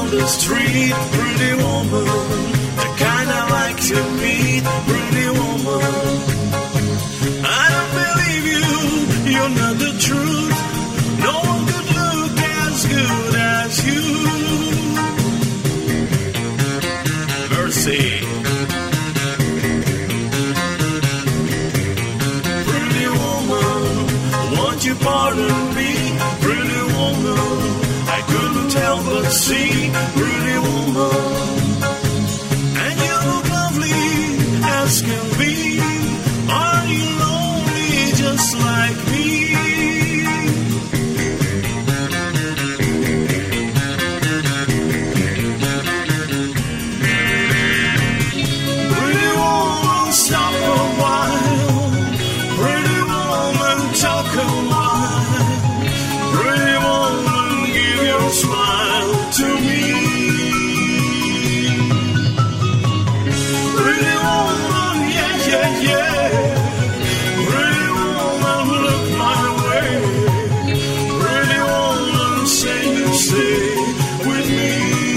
the street, pretty woman, the kind I like to meet, pretty woman. I don't believe you, you're not the truth. No one could look as good as you. Mercy. Pretty woman, won't you pardon me, pretty woman? I couldn't help but see, pretty woman. And you look lovely as can be. Are you lonely just like me? Pretty woman, stop a while. Pretty woman, talk a while. Pretty woman, give your smile to me. Pretty woman, yeah, yeah, yeah. Pretty woman, look my way. Pretty woman, say you stay with me.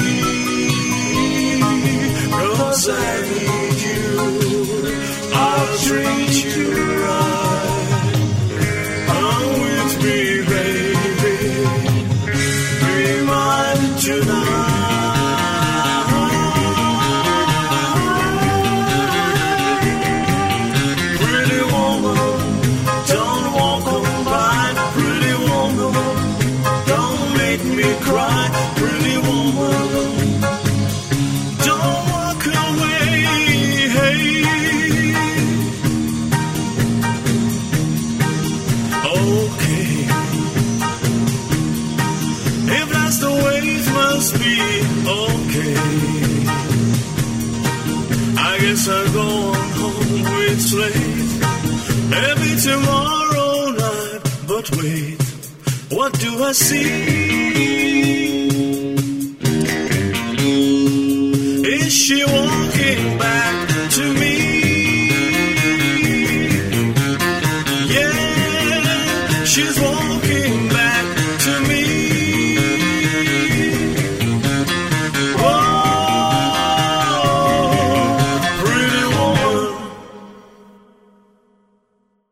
'Cause I need you, I'll treat you right. Come with me, baby. Be mine tonight. Pretty woman, don't walk on by. Pretty woman, don't make me cry. Pretty woman, don't walk away. Hey. Okay. If that's the way it must be, okay. I guess I'll go on home, it's late. Maybe tomorrow night, but wait, what do I see? Is she walking back to me? Yeah, she's walking